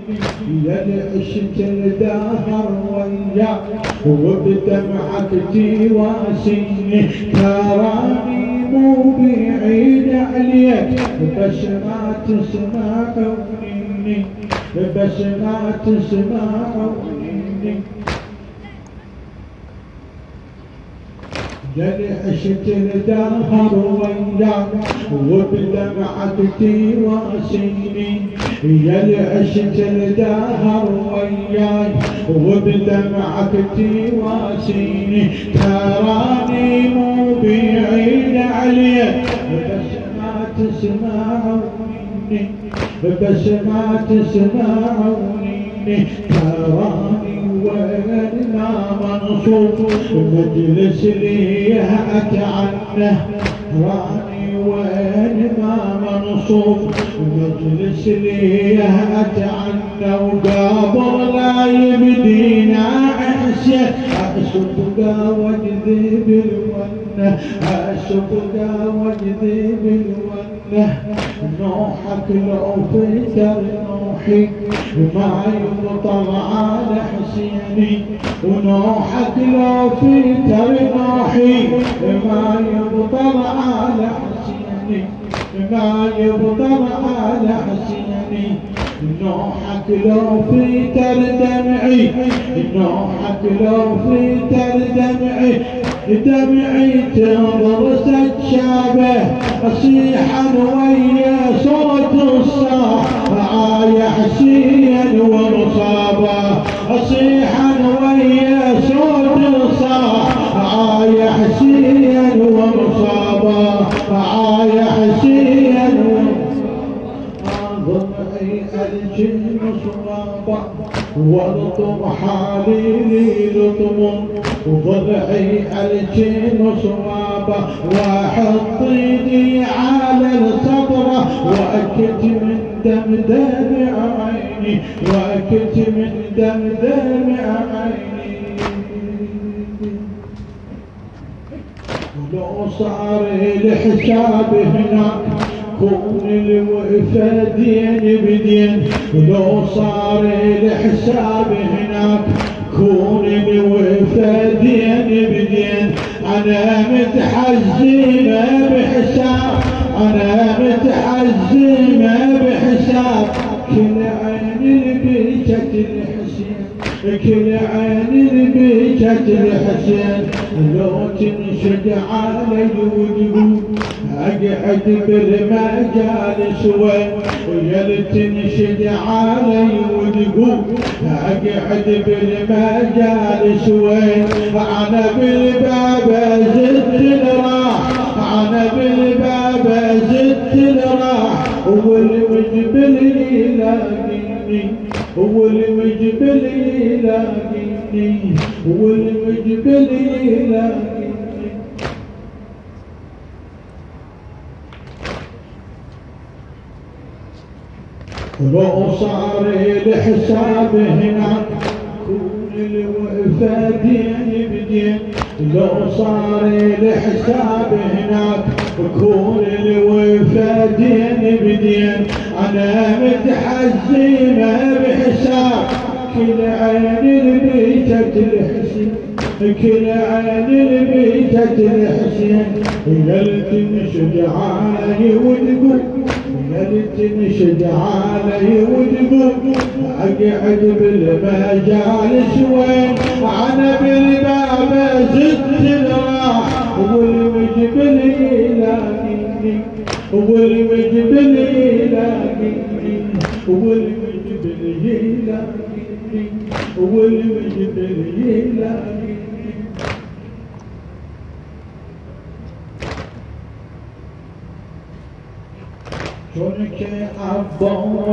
يا العشت الدهر وياك وبدمعك تواسيني تراني مو بعيد عليك بس ما تسمعوني بس ما تسمعوني يا عشت الدهر وياك وبدمعك تواسيني يا عشت الدهر وياك وبدمعك تواسيني تراني مو بعيد عليك بس ما تسمعوني بس ما تسمعوني تراني وين ما منصوب مجلس لي اتعنه راني وين ما منصوب مجلس لي اتعنه وقابل لا يبدينا عسى اسبقا واجذب الونه اسبقا واجذب الونه نوحك لو فتر نوحي ما يبطل على حسيني ونوحك لو فتر نوحي ما يبطل على حسيني ما يبطل على حسيني نوحك لو فتر دمعي نوحك لو فتر دمعي دمعي تنضرس شابه اصيحا ويا صوت الصاح يا حسين ومصابه اصيحا ويا صوت الصاح يا حسين ومصابه يا حسين ضمعي الجن صبابه والطم حالي لطم وضلعي الجن صوابه واحط ايدي على الصدره واكت من دم دمع عيني واكت من دم دمع عيني ولو صار الحساب هناك كون الوقفة دين بدين ولو صار الحساب هناك كون الوقفة دين بدين أنا متحزمة بحساب أنا متحزمة بحساب كل عين بيجت الحسين كل عين بيجت الحسين لو تنشد علي وتقول اقعد بالمجالس وين ويا تنشد علي وتقول اقعد بالمجالس وين انا بالباب زدت الراح انا بالباب زدت الراح والمجبل يلاقيني والمجبل يلاقيني والمجبل يلاقيني لو صار الحساب هناك كون الوقفة دين بدين لو صار الحساب هناك كون الوقفة دين بدين أنا متحزمة بحساب كل عين بيجت الحسين كل عين بيجت الحسين يا تنشد علي وتقول يا تنشد علي وتقول اقعد بالمجالس وين انا بالباب زدت الراح والمجبل يلاقيني والمجبل يلاقيني والمجبل يلاقيني والمجبل يلاقيني شونك عبا